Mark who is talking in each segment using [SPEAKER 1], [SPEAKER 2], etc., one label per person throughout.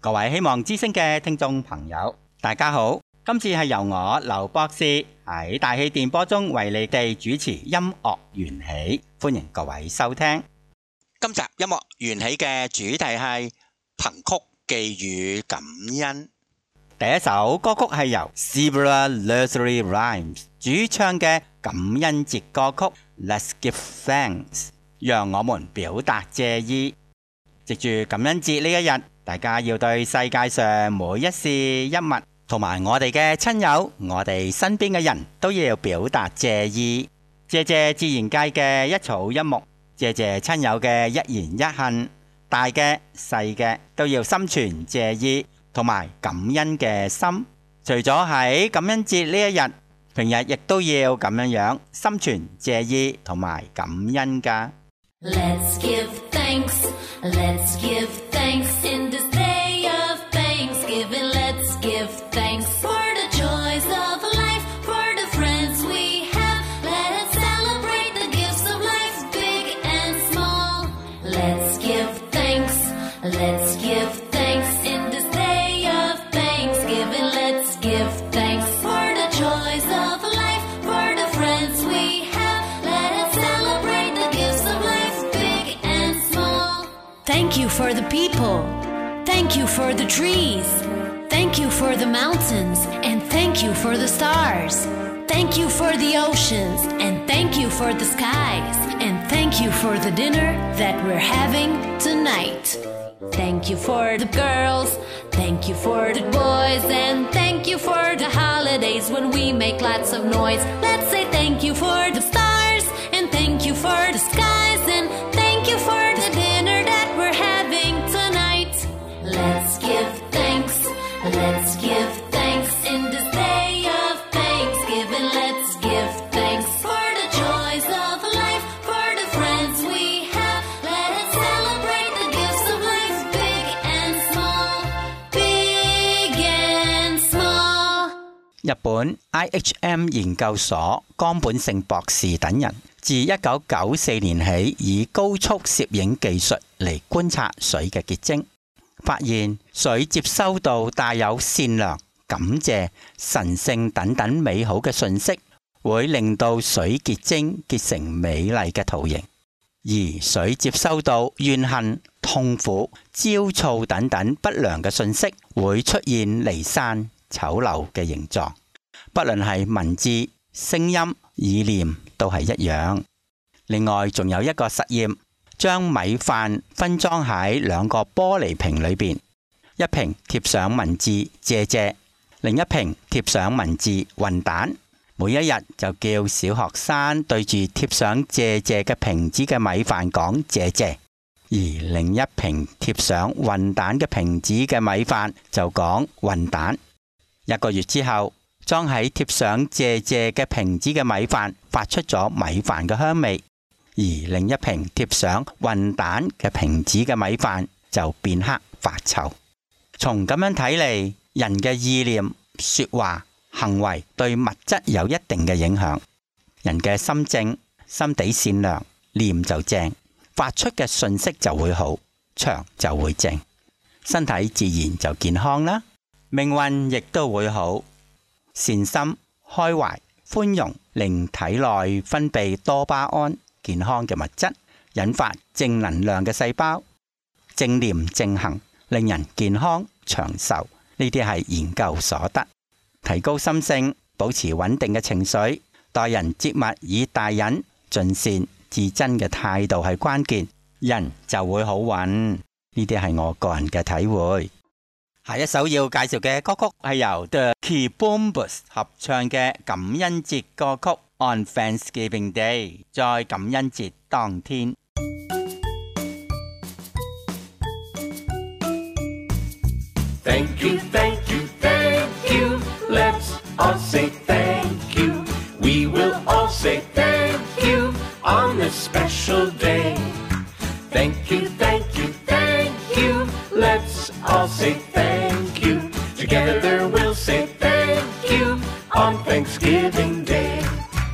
[SPEAKER 1] 各位希望之聲嘅聽眾朋友，大家好。今次係由我劉博士喺大氣電波中為你哋主持音樂緣起，歡迎各位收聽。今集音樂緣起嘅主題係憑曲寄語感恩。第一首歌曲係由 Zebra Nursery Rhymes 主唱嘅感恩節歌曲 Let's Give Thanks， 讓我們表達謝意。藉住感恩節呢一日，大家要對世界上每一事一物同埋我哋嘅親友，我哋身邊嘅人都要表達謝意。謝謝自然界嘅一草一木，謝謝親友嘅一言一行，大嘅細嘅都要心存謝意同埋感恩嘅心。除咗喺感恩節呢一日，平日亦都要咁樣心存謝意同埋感恩㗎。
[SPEAKER 2] Let's give thanks, let's give thanks in this day of Thanksgiving. Let's give thanks for the joys of life, for the friends we have. Let's celebrate the gifts of life, big and small. Let's give thanks, let's give thanks in this day of Thanksgiving. Let's give thanks for the joys of life, for the friends we have. Let's celebrate the gifts of life, big and small.
[SPEAKER 3] Thank you for the people. Thank you for the trees. Thank you for the mountains. And thank you for the stars. Thank you for the oceans. And thank you for the skies. And thank you for the dinner that we're having tonight. Thank you for the girls. Thank you for the boys. And thank you for the holidays when we make lots of noise. Let's say thank you for the stars. And thank you for the skies. And thank you for the dinner that we're having tonight.
[SPEAKER 2] Let's give thanks, let's give thanks in this day of Thanksgiving. Let's give thanks for the joys of life, for the friends we have. Let's celebrate the gifts of life, big and small, big and small.
[SPEAKER 1] 日本 IHM 研究所岡本勝博士等人自1994年起，以高速攝影技術嚟觀察水嘅結晶，發現水接收到帶有善良、感謝、神聖等等美好嘅訊息，會令到水結晶結成美麗嘅圖形；而水接收到怨恨、痛苦、焦躁等等不良嘅訊息，會出現離散、醜陋嘅形狀。不論係文字、聲音、意念都係一樣。另外仲有一個實驗，將米飯分裝喺兩個玻璃瓶裏邊，一瓶貼上文字謝謝，另一瓶貼上文字混蛋。每一日就叫小學生對住貼上謝謝嘅瓶子嘅米飯講謝謝，而另一瓶貼上混蛋嘅瓶子嘅米飯就講混蛋。一個月之後，裝喺貼上謝謝嘅瓶子嘅米飯發出咗米飯嘅香味，而另一瓶貼上混蛋嘅瓶子嘅米飯就變黑發臭。從咁樣睇嚟，人嘅意念、說話、行為對物質有一定嘅影響。人嘅心正，心地善良，念就正，發出嘅訊息就會好，場就會正，身體自然就健康啦，命運亦都會好。善心、開懷、寬容，令體內分泌多巴胺，健康嘅物質，引發正能量嘅細胞，正念正行，令人健康長壽。呢啲係研究所得。提高心性，保持穩定嘅情緒，待人接物以大忍、盡善、至真嘅態度係關鍵，人就會好運。呢啲係我個人嘅體會。下一首要介紹嘅歌曲係由 The Keybombers 合唱嘅感恩節歌曲 On Thanksgiving Day， 在感恩節當天。
[SPEAKER 4] Thank you, thank you, thank you. Let's all say thank you. We will all say thank you on this special day. Thank you, thank you, thank you. Let's all say thank you. Together we'll say thank you on Thanksgiving Day.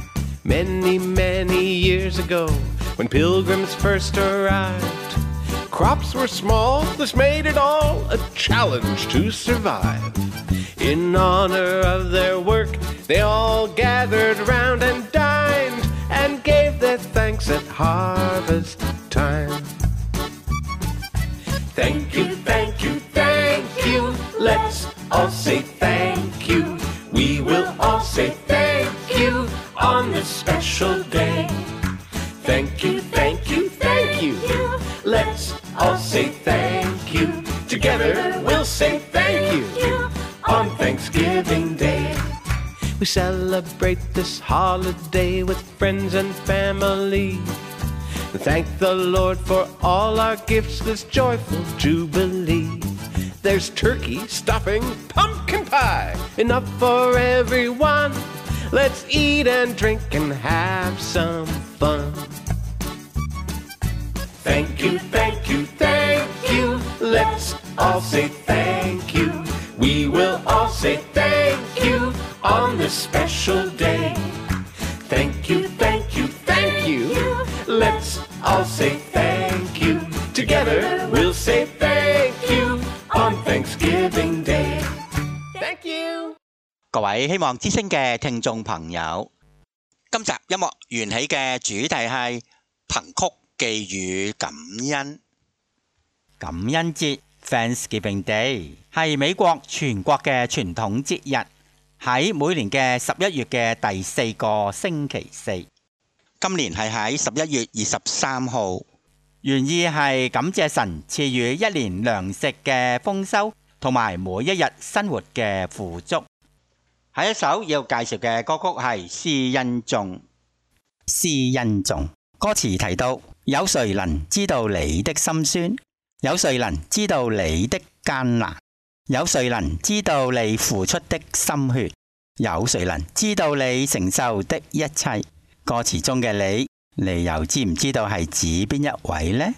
[SPEAKER 5] Many, many years ago, when pilgrims first arrived,
[SPEAKER 4] crops were small, this made it all a challenge to survive. In honor of their work, they all gathered round and dined and gave their thanks at harvest time. Thank you, thank you, thank you. Let's all say thank you. We will all say thank you on this special day. Thank you, thank you, thank you. Let's all say thank you. Together we'll say thank you on Thanksgiving Day. We celebrate this holiday with friends and family. Thank the Lord for all our gifts this joyful Jubilee. There's turkey, stuffing, pumpkin pie, enough for everyone. Let's eat and drink and have some fun. Thank you, thank you, thank you. Let's all say thank you. We will all say thank you on this special day. Thank you, thank you, thank you. Let's all say thank you. Together we'll say thank you on Thanksgiving Day. Thank you.
[SPEAKER 1] 各位希望之聲嘅聽眾朋友，今集音樂緣起嘅主題係憑曲寄語感恩。感恩節 Thanksgiving Day 係美國全國嘅傳統節日，喺每年嘅11月嘅第4個星期四。今年係喺11月23號，原意係感謝神賜予一年糧食嘅豐收，同埋每一日生活嘅富足。下一首要介紹嘅歌曲係《施恩頌》。施恩頌歌詞提到：有誰能知道你的心酸？有誰能知道你的艱難？有誰能知道你付出的心血？有誰能知道你承受的一切？歌詞中嘅你又知唔知道係指邊一位呢？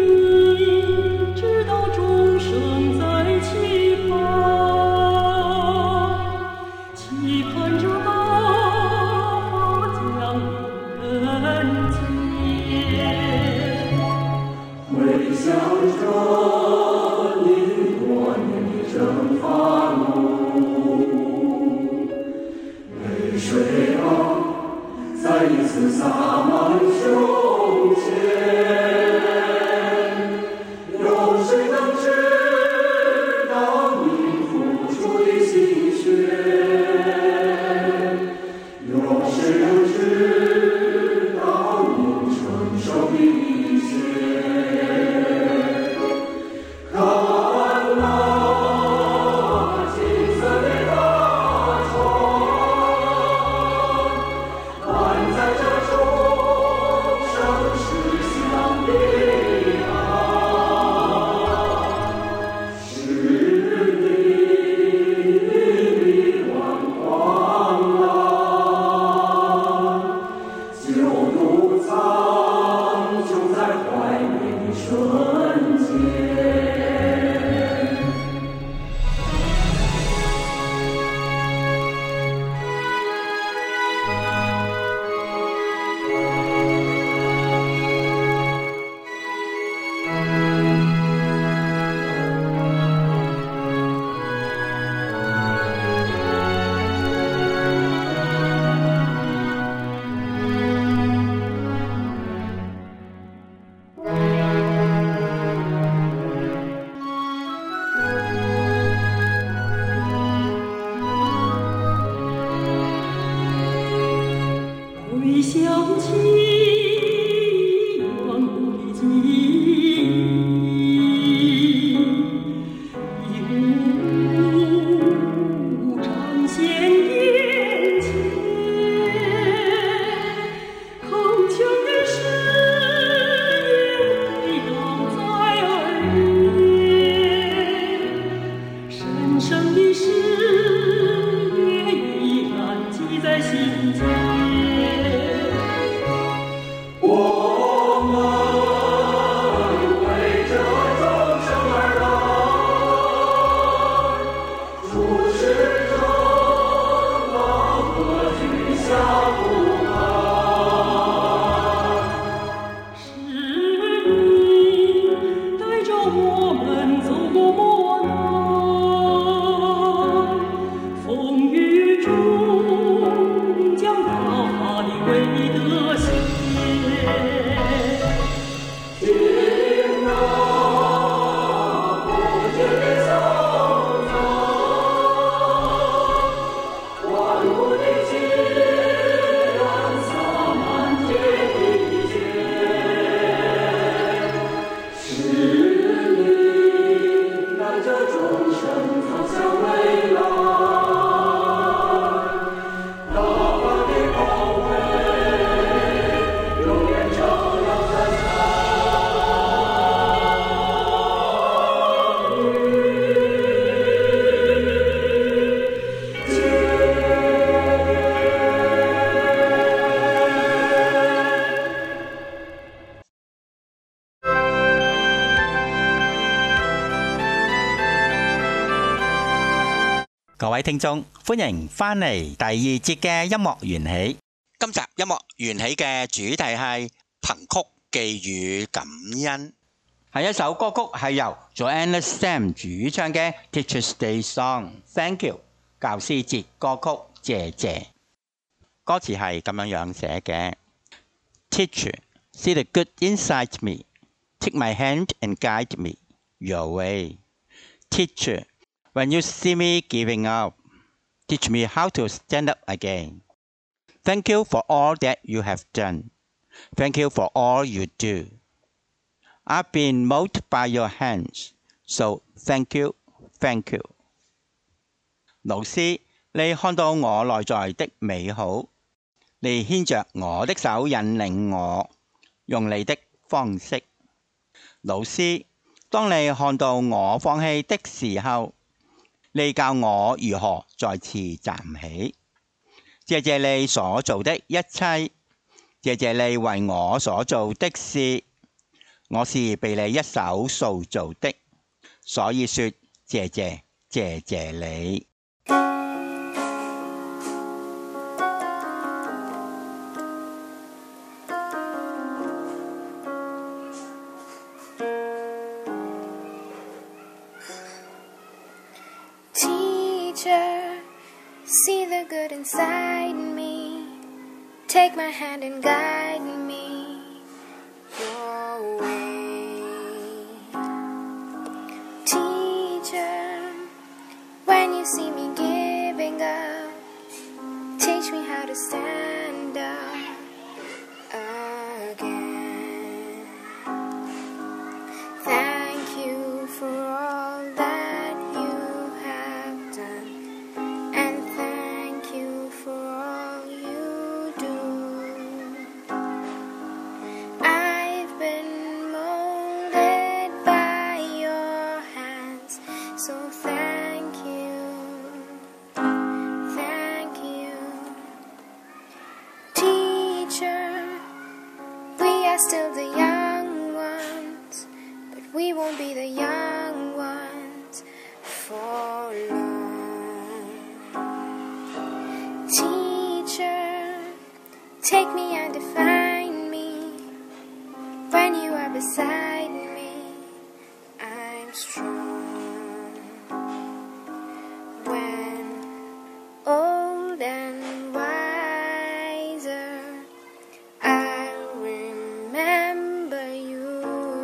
[SPEAKER 5] 知道众生在期盼。 事也依然记在心间。我们为这众生而来，主是正道和居下不开，是你带着我们走过磨难，风雨中将到他的唯一的显。听那不竭的颂赞，万物的起源洒满天地间，是你带着众生走向未来，大把的光辉永远照耀在
[SPEAKER 1] 各位聽眾，歡迎返嚟第二節嘅音樂緣起。今集音樂緣起嘅主題係憑曲寄語感恩，係一首歌曲係由 Joanna Sam 主唱嘅 Teacher's Day Song。Thank you， 教師節歌曲，謝謝。歌詞係咁樣寫嘅 ：Teacher, see the good inside me, take my hand and guide me your way. Teacher.When you see me giving up, teach me how to stand up again. Thank you for all that you have done. Thank you for all you do. I've been molded by your hands, so thank you, thank you. 老師，你看到我內在的美好，你牽着我的手引領我，用你的方式。老師，當你看到我放棄的時候，你教我如何再次站起，謝謝你所做的一切，謝謝你為我所做的事，我是被你一手塑造的，所以說謝謝，謝謝你。
[SPEAKER 6] See the good inside me, take my hand and guide me your way. Teacher, when you see me giving up, teach me how to stand up again. Thank you for all that you have done, and thank you for all you do. I've been molded by your hands, so thank you, thank you. Teacher, we are still the young ones, but we won't be the young ones for long. Teacher, take me and define me. When you are beside me, I'm strong. When old and wiser, I'll remember you.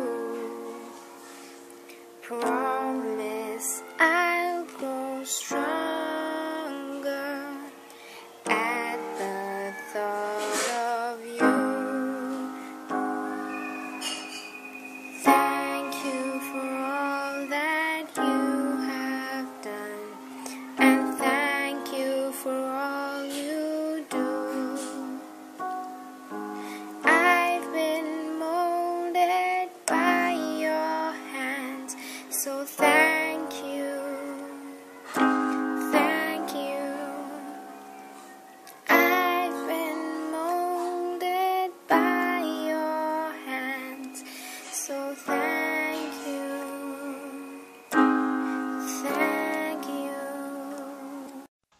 [SPEAKER 6] Promise I'll grow stronger at the thought of you. Thank you for all that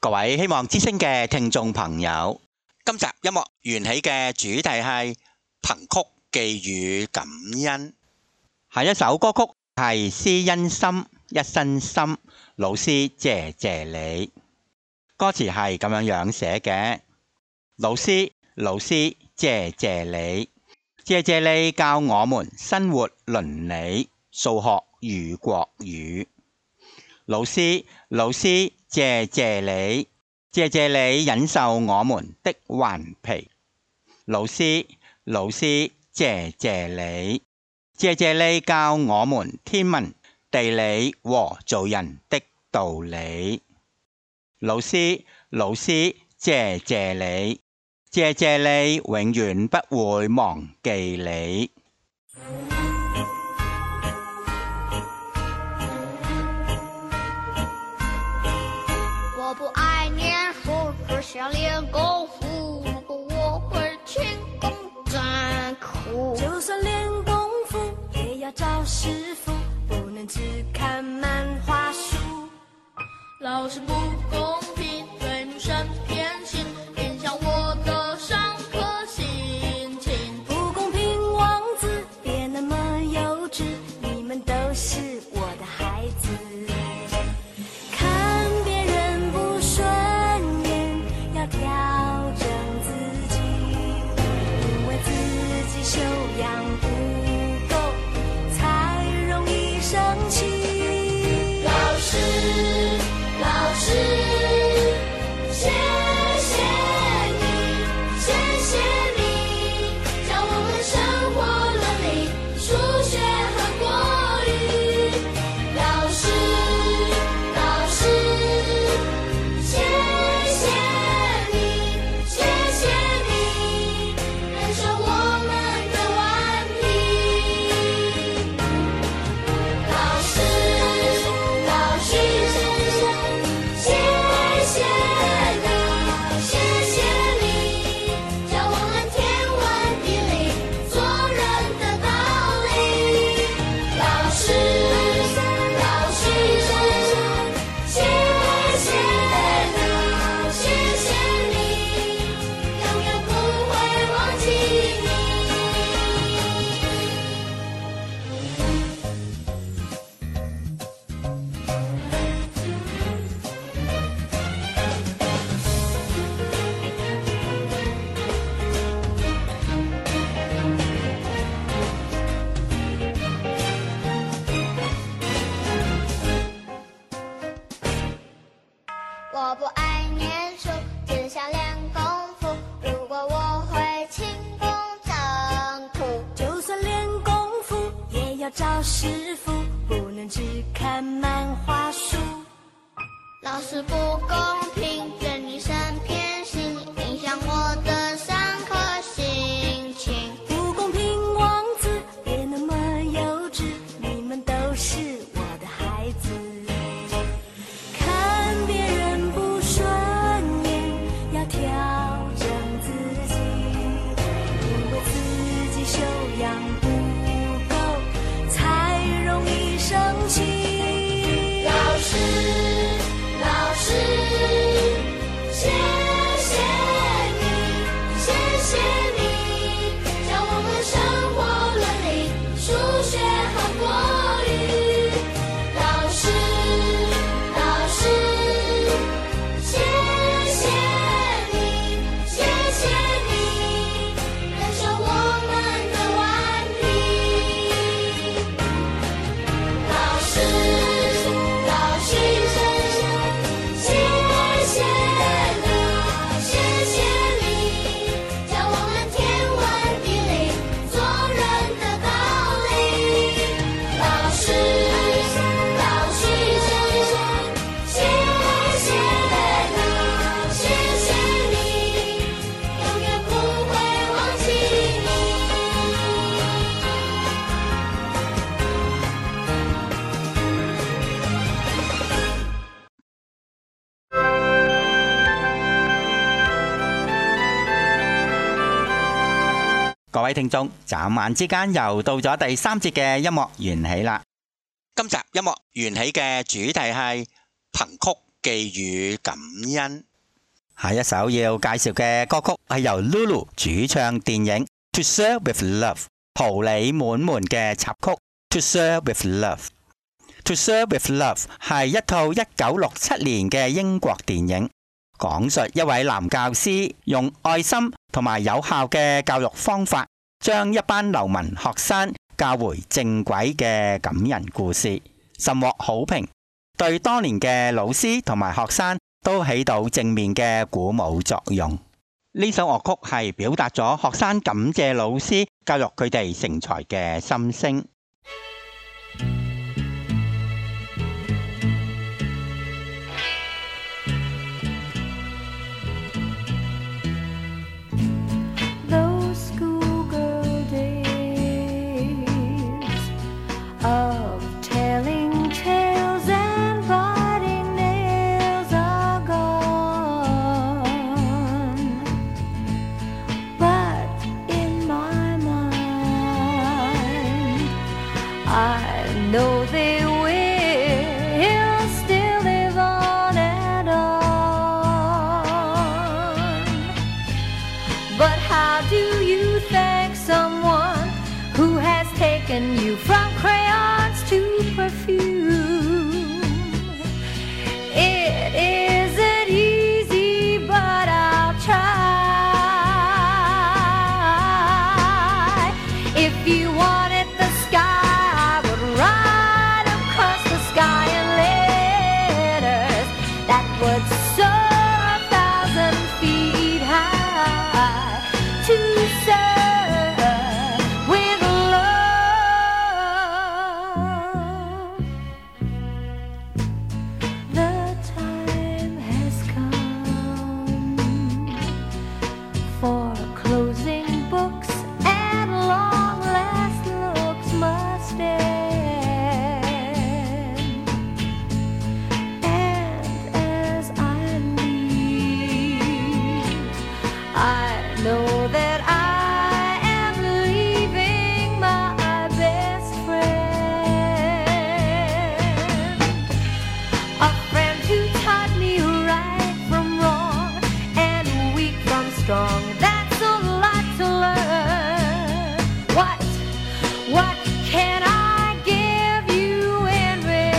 [SPEAKER 1] 各位希望之聲嘅聽眾朋友，今集音樂緣起嘅主題係憑曲寄語感恩。下一首歌曲係施恩心一身心，老師謝謝你。歌詞係咁樣寫嘅：老師謝謝你，謝謝你教我們生活倫理、數學與國語。老師謝謝你，謝謝你忍受我們的頑皮。老師謝謝你，謝謝你教我們天文、地理和做人的道理。老師謝謝你，謝謝你永遠不會忘記你。
[SPEAKER 6] 我不爱念书，只想练功夫。如果我会勤工占苦，
[SPEAKER 7] 就算练功夫也要找师傅，不能只看漫画书。
[SPEAKER 5] 老师不公平，对女生偏心，影响我的上课心情。
[SPEAKER 7] 不公平，王子别那么幼稚，你们都是我的孩子。看别人不顺眼，要调整自己，因为自己修养不够，才容易生气。
[SPEAKER 5] 老师，谢谢你，教我们生活伦理、数学和国语。老师，谢谢你，忍受我们的顽皮。老师。
[SPEAKER 6] 我不爱念书，只想练功夫。如果我会勤工占苦，
[SPEAKER 7] 就算练功夫也要找师傅，不能只看漫画书。
[SPEAKER 6] 老师不公平，对女生偏心，影响我的上课心情。
[SPEAKER 7] 不公平，王子别那么幼稚，你们都是我的孩子。看别人不顺眼，要调整自己，因为自己修养不够，才容易生气。
[SPEAKER 5] 老师，谢谢你，教我们生活伦理、数学和国语。老师，谢谢你，忍受我们的顽皮。老师。
[SPEAKER 1] 各位聽眾，眨眼之間又到咗第三節嘅音樂緣起啦。今集音樂緣起嘅主題係憑曲寄語感恩。下一首要介紹嘅歌曲係由 Lulu 主唱電影《To Serve with Love》桃李滿門嘅插曲《To Serve with Love》。To Serve with Love 係一套1967年嘅英國電影，講述一位男教師用愛心同埋有效嘅教育方法，將一班流氓學生教回正軌嘅感人故事，甚獲好評，對當年嘅老師同埋學生都起到正面嘅鼓舞作用。呢首樂曲係表達咗學生感謝老師教育佢哋成才嘅心聲。
[SPEAKER 7] Those schoolgirl days of telling tales and biting nails are gone, but in my mind I know they will still live on and on. But how do you thank someone who has taken you from crayons to perfume? It isn't easy, but I'll try. If you wanted the sky, I would ride across the sky in letters that would soar 1,000 feet high. To serve with love. The time has come for closing books, and long last looks must end. And as I leave, I know that I am leaving my best friend, a friend who taught me right from wrong and weak from strong. That's a lot to learn. What can I give you in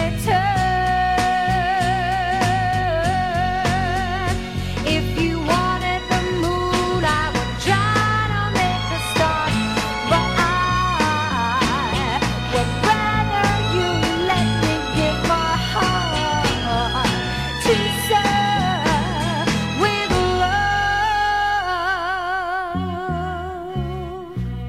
[SPEAKER 7] return? If you wanted the moon, I would try to make a start, but I would rather you let me give my heart to serve with love.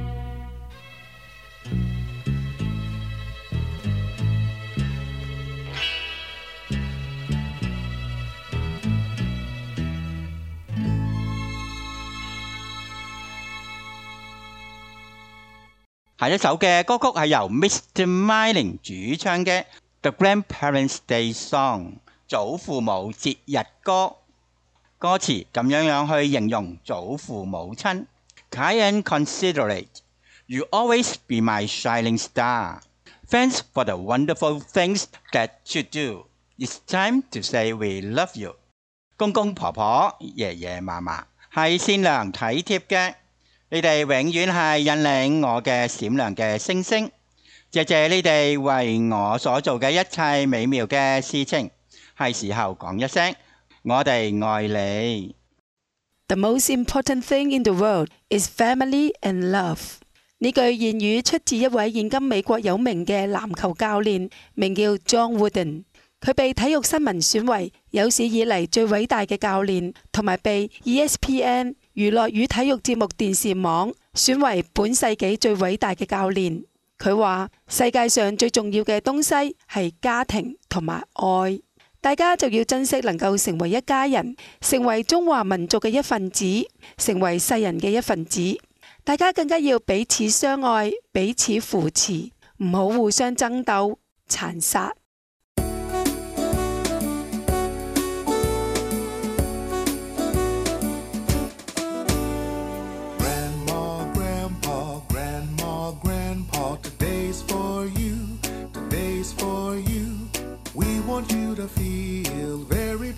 [SPEAKER 1] 下一首嘅歌曲係由 Mr. Milling 主唱嘅 The Grandparents' Day Song 祖父母節日歌。歌詞咁樣去形容祖父母親 Kind and considerate, you always be my shining star. Thanks for the wonderful things that you do. It's time to say we love you. 公公婆婆、爺爺嫲嫲係善良體貼嘅，你哋永遠係引領我嘅閃亮嘅星星。謝謝你哋為我所做嘅一切美妙嘅事情，係時候講一聲我哋愛你。
[SPEAKER 8] The most important thing in the world is family and love. 呢句諺語出自一位現今美國有名嘅籃球教練，名叫 John Wooden。佢被體育新聞選為有史以嚟最偉大嘅教練，同埋被 ESPN 娛樂與體育節目電視網選為本世紀最偉大嘅教練。佢話世界上最重要嘅東西係家庭同埋愛，大家就要珍惜能夠成為一家人，成為中華民族嘅一份子，成為世人嘅一份子。大家更加要彼此相愛，彼此扶持，唔好互相爭鬥、殘殺。
[SPEAKER 9] Want you to feel very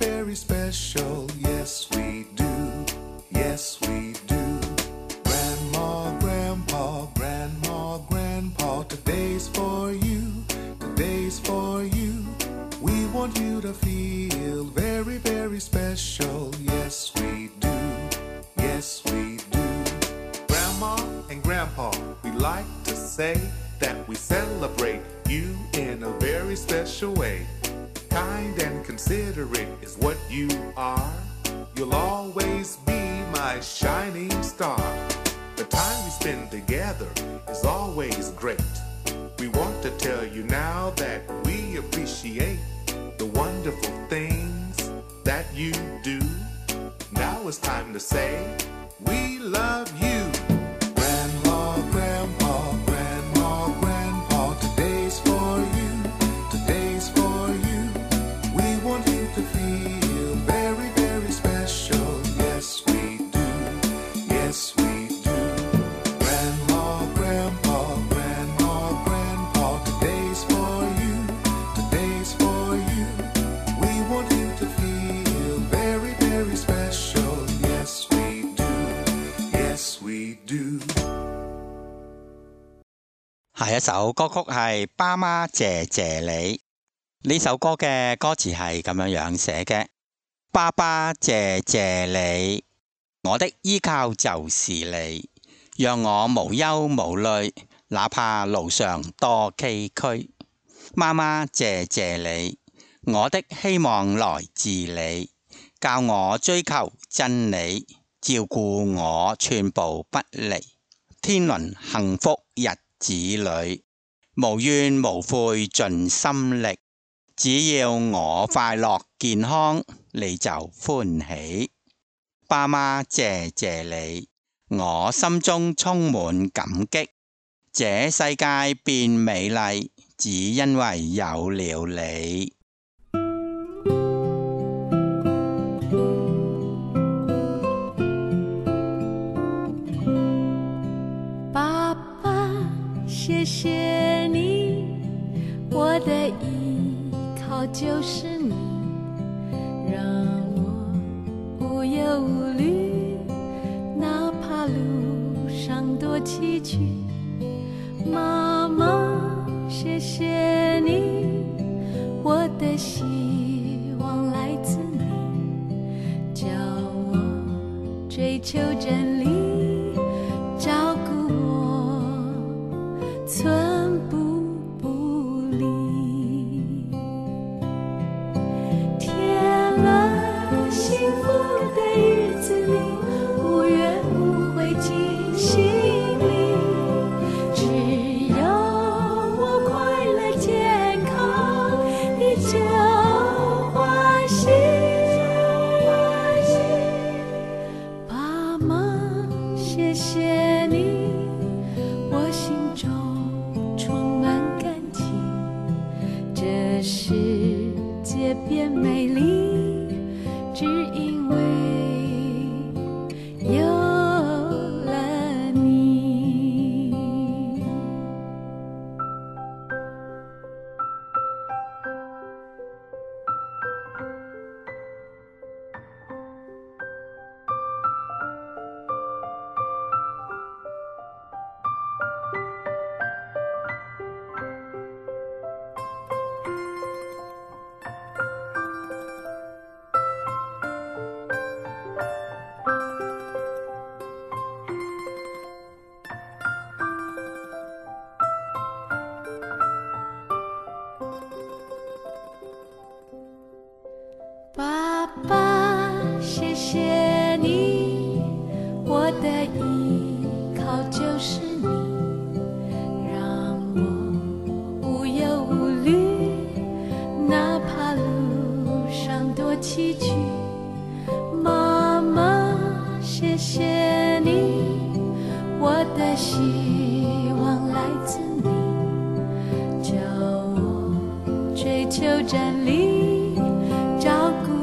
[SPEAKER 9] special. Yes, we do. Yes, we do. Grandma, Grandpa, Grandma, Grandpa, today's for you. Today's for you. We want you to feel very, very special. Yes, we do. Yes, we do. Grandma and Grandpa, we like to say that we celebrate you in a very special way. Kind and considerate is what you are. You'll always be my shining star. The time we spend together is always great. We want to tell you now that we appreciate the wonderful things that you do. Now it's time to say, we love you. Grandma, Grandpa, Grandma, Grandpa, today's for you. Today's for you. We want you to feel very, very special. Yes, we do. Yes, we do. Grandma, Grandpa, Grandma, Grandpa, today's for you. Today's for you. We want you to feel very, very special. Yes, we do. Yes, we do.
[SPEAKER 1] 下一首歌曲係《爸媽謝謝你》。呢首歌嘅歌詞係咁樣寫嘅：爸爸謝謝你，我的依靠就是你，讓我無憂無慮，哪怕路上多崎嶇。媽媽謝謝你，我的希望來自你，教我追求真理，照顧我寸步不離。天倫幸福日子裏，無怨無悔盡心力，只要我快樂健康，你就歡喜。爸媽謝謝你，我心中充滿感激，這世界變美麗，只因為有了你。
[SPEAKER 7] 爸爸，谢谢你，我的依靠就是你，让我无忧无虑，哪怕路上多崎岖。妈妈，谢谢你，我的希望来自你，叫我追求真理，照顾我寸步不离。甜了幸福的日子里，无怨无悔进心里，只要我快乐健康，你就欢喜。爸妈，谢谢你，我心中充满感激，这世界变美丽，只因为有了你。爸爸，谢谢你，我的依靠就是你，让我无忧无虑，哪怕路上多崎岖。妈妈，谢谢你，我的希望来自你，叫我追求真理，照顾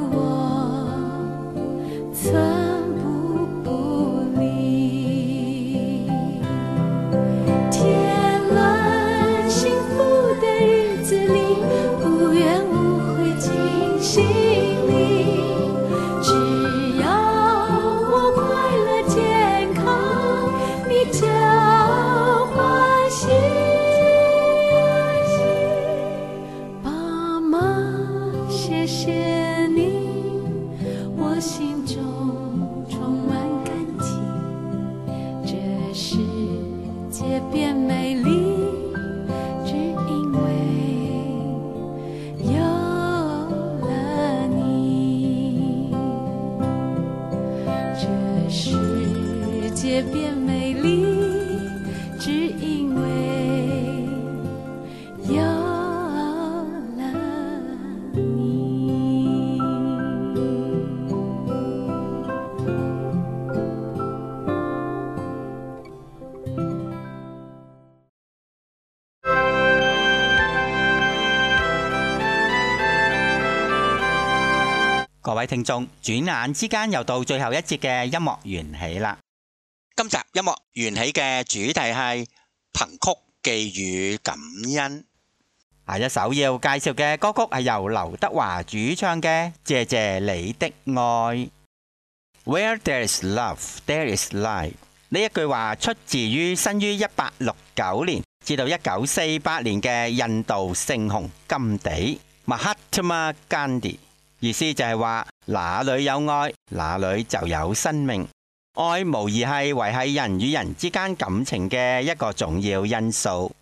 [SPEAKER 7] 寸步不离。甜了幸福的日子里，无怨无悔进心里， 心中充满感激，这世界变美丽，只因为有了你。这世界变美丽，只因为有了你。
[SPEAKER 1] 各位聽眾，轉眼之間又到最後一節嘅音樂緣起啦。今集音樂緣起嘅主題係憑曲寄語感恩。下一首要介紹嘅歌曲係由劉德華主唱嘅《謝謝你的愛》。Where there is love, there is life。呢一句話出自於生於1869年至到1948年嘅印度聖雄甘地 Mahatma Gandhi。意思就係話，哪裏有愛，哪裏就有生命。愛無疑係維繫人與人之間感情嘅一個重要因素。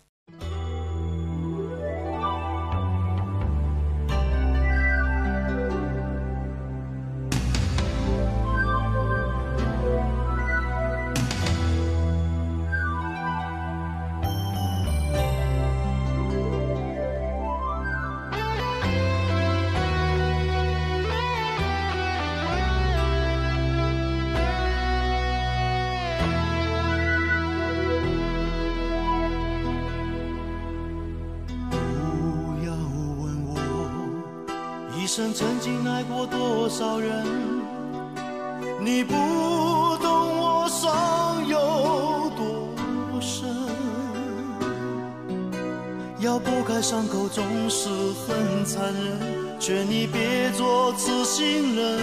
[SPEAKER 10] 一生曾经爱过多少人，你不懂我伤有多深。要剥开伤口总是很残忍，劝你别做痴心人，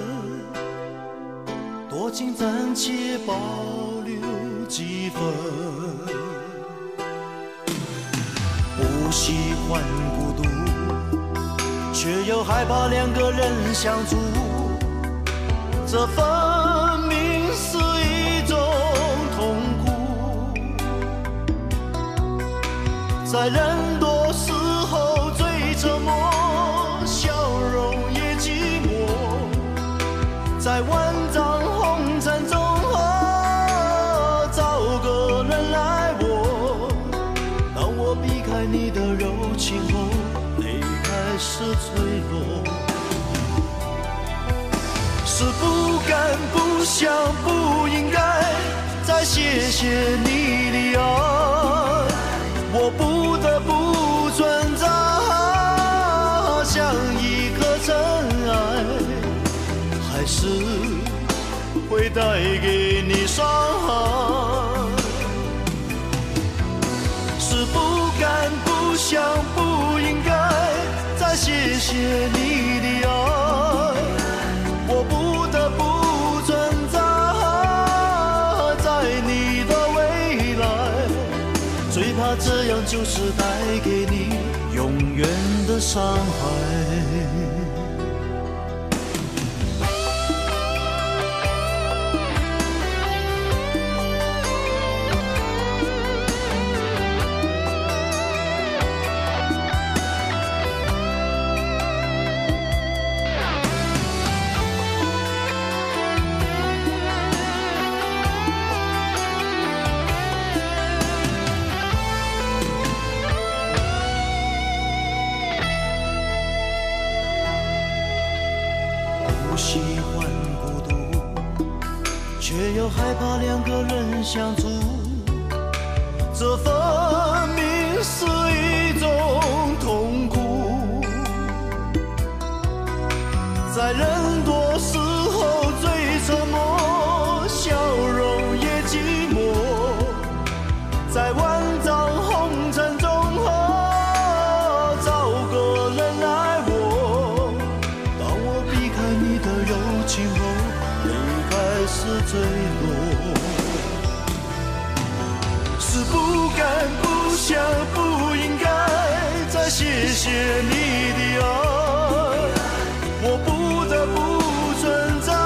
[SPEAKER 10] 多情暂且保留几分。不喜欢孤独，却又害怕两个人相处，这分明是一种痛苦。在人多时候最沉默，笑容也寂寞。在万丈红尘中，找个人来握。当我避开你的柔情后，是脆弱，是不敢、不想、不应该再谢谢你的爱，我不得不存在，像一颗尘埃，还是会带给你伤害，是不敢、不想、不应该谢谢你的爱，我不得不存在，在你的未来，最怕这样就是带给你永远的伤害。喜欢孤独，却又害怕两个人相处，这分明是一种痛苦。在人多时候最沉默，笑容也寂寞。在万丈红尘中，找个人来握。当我避开你的柔情后，离开是坠落。是不敢、不想、不应该再谢谢你的爱，我不得不存在。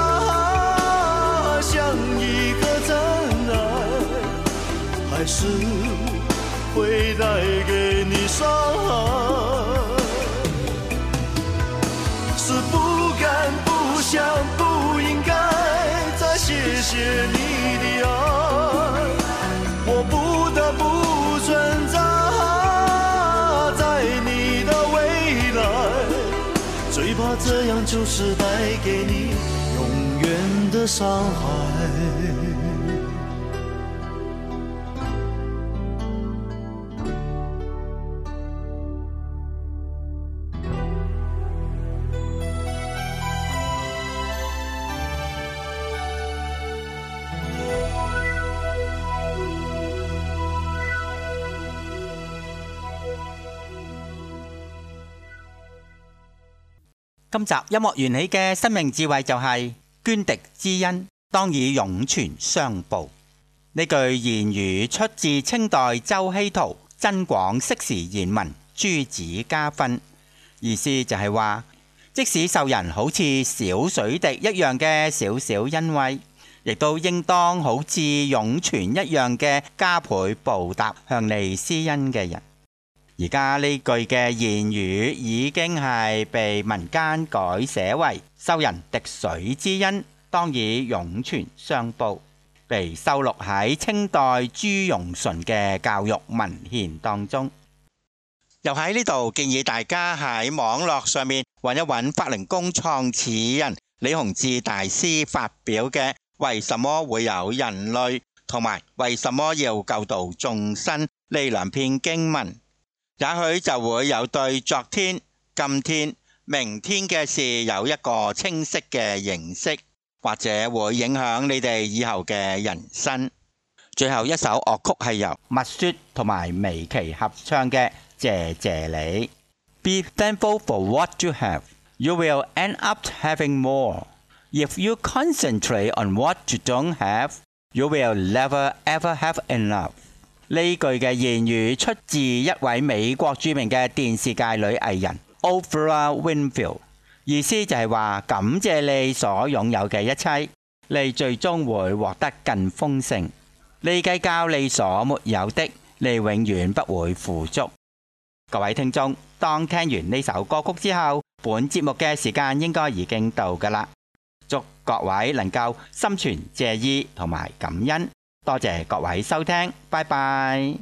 [SPEAKER 10] 还是会带给你伤害。是不敢、不想、不应该再谢谢你的爱，我不得不存在在你的未来，最怕这样就是带给你永远的伤害。
[SPEAKER 1] 今集音樂緣起嘅生命智慧就係捐滴之恩，當以湧泉相報。呢句言語出自清代周希圖《增廣釋時賢文》諸子家訓，意思就係話，即使受人好似小水滴一樣嘅小小恩惠，亦都應當好似湧泉一樣嘅加倍報答向你施恩嘅人。而家呢句嘅言語已經係被民間改寫為受人滴水之恩，當以湧泉相報，被收錄喺清代朱容純嘅教育文獻當中。又喺呢度建議大家喺網絡上面揾一揾法輪功創始人李洪志大師發表嘅《為什麼會有人類》同埋《為什麼要救度眾生》呢兩篇經文。也許就會有對昨天、今天、明天嘅事有一個清晰嘅認識，或者會影響你哋以後嘅人生。最後一首樂曲係由麥雪同埋薇琪合唱嘅《謝謝你》。Be thankful for what you have. You will end up having more. If you concentrate on what you don't have, you will never ever have enough.呢句嘅言語出自一位美國著名嘅電視界女藝人 Oprah Winfrey， 意思就係話感謝你所擁有嘅一切，你最終會獲得更豐盛。你計較你所沒有的，你永遠不會富足。各位聽眾，當聽完呢首歌曲之後，本節目嘅時間應該已經到㗎啦。祝各位能夠心存謝意同埋感恩。多謝各位收聽，拜拜。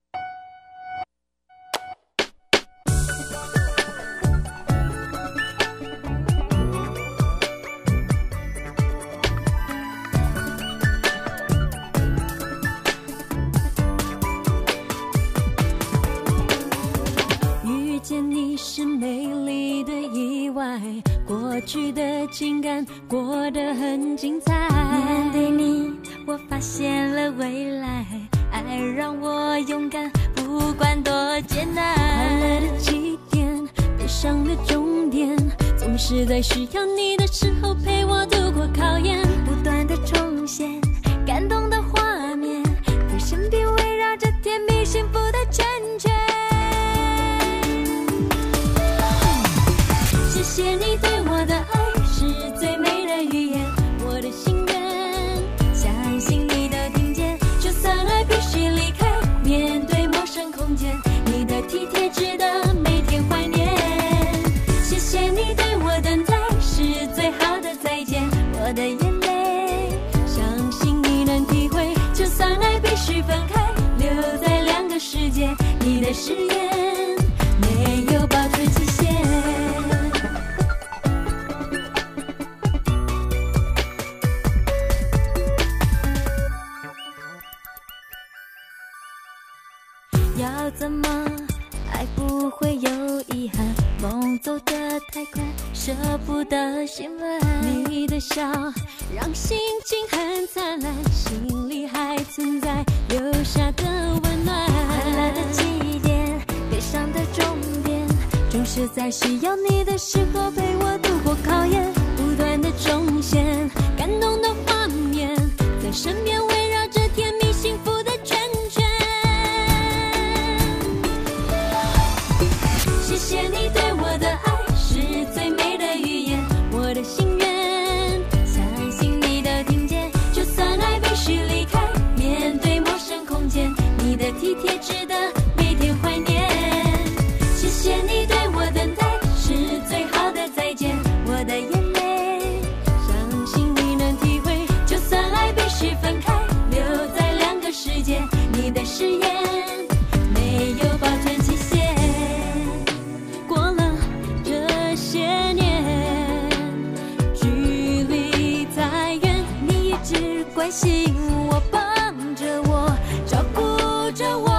[SPEAKER 7] 遇见你是美丽的意外，过去的情感过得很精彩。面对你，我发现了未来，爱让我勇敢，不管多艰难。快乐的起点，悲伤的终点，总是在需要你的时候陪我度过考验。不断的重现感动的画面，在身边围绕着甜蜜幸福的圈圈。谢谢你对我的爱，是最美的语言，我的心愿，相信你的听见，就算爱必须离开，面对陌生空间，你的体贴值得每天怀念。谢谢你对我等待，是最好的再见，我的眼泪，相信你能体会，就算爱必须分开，留在两个世界，你的誓言没有保持期限。要怎么爱不会有遗憾，梦走得太快，舍不得心软。你的笑让心情很灿烂，心里还存在留下的温暖。快乐的起点，悲伤的终点，总是在需要你的时候陪我度过考验。不断的重现感动的画面，在身边围绕着甜蜜幸福的圈圈。谢谢你对我的爱，是最美的语言，我的心愿，相信你的听见，就算爱必须离开，面对陌生空间， 关心我，帮着我，照顾着我。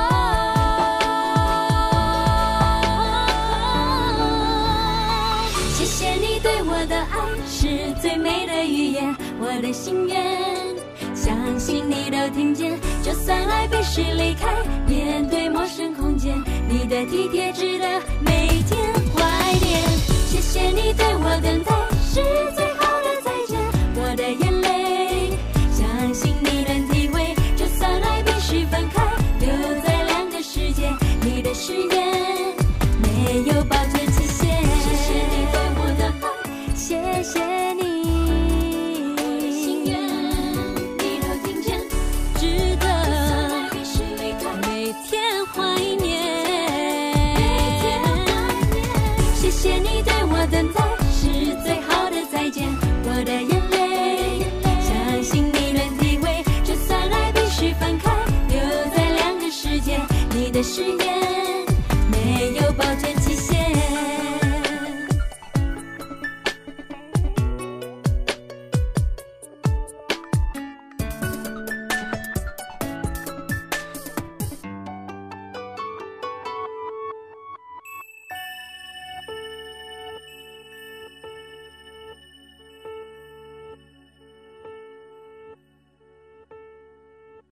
[SPEAKER 7] 谢谢你对我的爱是最美的语言，我的心愿相信你都听见，就算爱必须离开，面对陌生空间，你的体贴值得每天怀念。谢谢你对我等待是最